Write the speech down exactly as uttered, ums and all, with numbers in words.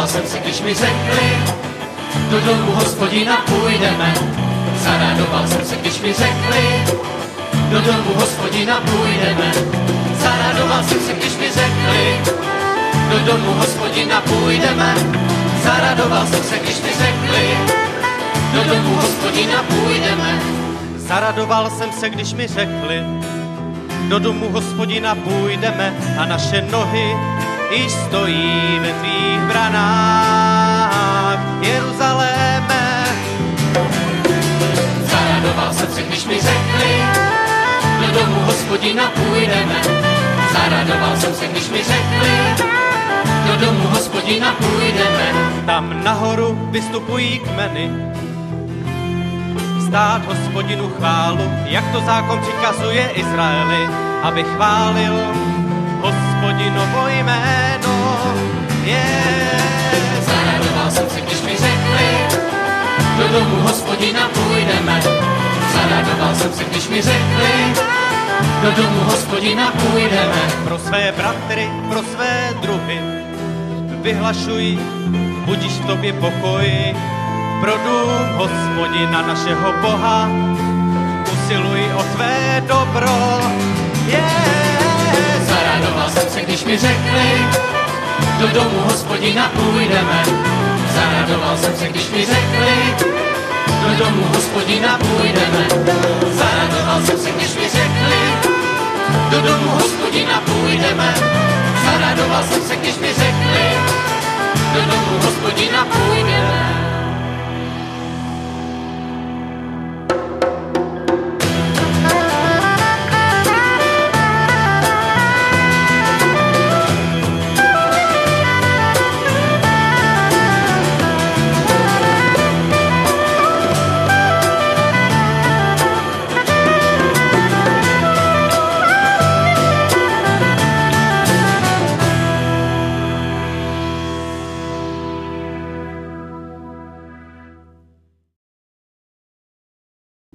jsem se, když mi řekli, do domu Hospodina půjdeme. Zaradoval jsem se, když mi řekli, do domu Hospodina půjdeme. Zaradoval jsem se, když mi řekli, do domu Hospodina půjdeme. Zaradoval jsem se, když mi řekli, do domu Hospodina půjdeme. Zaradoval jsem se, když mi řekli, do domu Hospodina půjdeme, a naše nohy již stojí ve tvých branách, Jeruzaléme. Zaradoval jsem se, když mi řekli, do domu Hospodina půjdeme. Zaradoval jsem se, když mi řekli, do domu Hospodina půjdeme. Tam nahoru vystupují kmeny, vzdát Hospodinu chválu, jak to zákon přikazuje Izraeli, aby chválil Hospodinovo jméno. Yeah. Zaradoval jsem se, když mi řekli, do domu Hospodina půjdeme. Zaradoval jsem se, když mi řekli, do domu Hospodina půjdeme. Pro své bratry, pro své druhy vyhlašuj, budíš v tobě pokoj. Pro dům Hospodina našeho Boha usiluj o tvé dobro. Yeah. Zaradoval jsem se, když mi řekli, do domu Hospodina půjdeme. Zaradoval jsem se, když mi řekli, do domu Hospodina půjdeme. Zaradoval jsem se, když mi řekli, do domu Hospodina půjdeme. Zaradoval jsem se, když mi řekli, do domu Hospodina půjdeme.